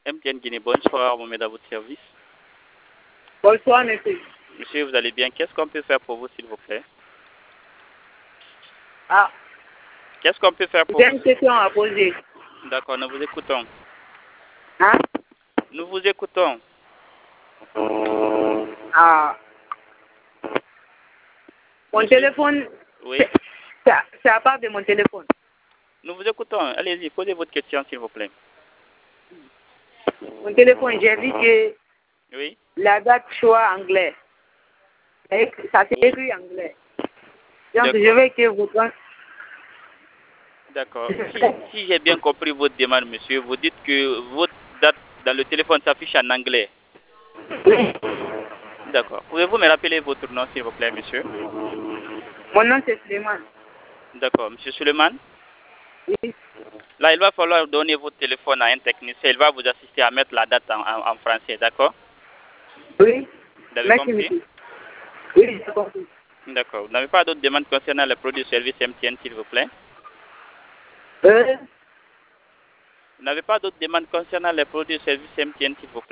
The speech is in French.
MTN Guinée, bonsoir, Mohamed à votre service. Bonsoir, monsieur. Monsieur, vous allez bien? Qu'est-ce qu'on peut faire pour vous, s'il vous plaît? Ah, Qu'est-ce qu'on peut faire pour j'ai vous? une question à poser. D'accord, nous vous écoutons. Hein? Nous vous écoutons. Ah, mon Monsieur? téléphone, Oui, c'est à part de mon téléphone. nous vous écoutons. Allez-y, posez votre question, s'il vous plaît. Mon téléphone, j'ai vu que Oui, la date soit anglais. Ça s'écrit anglais. Donc, D'accord. je veux que vous... d'accord. Si j'ai bien compris votre demande, monsieur, vous dites que votre date dans le téléphone s'affiche en anglais. D'accord. Pouvez-vous me rappeler votre nom, s'il vous plaît, monsieur? Mon nom, c'est Suleiman. D'accord. Monsieur Suleiman? Oui. Là, il va falloir donner votre téléphone à un technicien. Il va vous assister à mettre la date en français, d'accord? Oui. Vous avez Merci, compris? monsieur. Oui, j'ai compris. D'accord. Vous n'avez pas d'autres demandes concernant les produits et services MTN, s'il vous plaît? Euh, Vous n'avez pas d'autres demandes concernant les produits et services MTN, s'il vous plaît?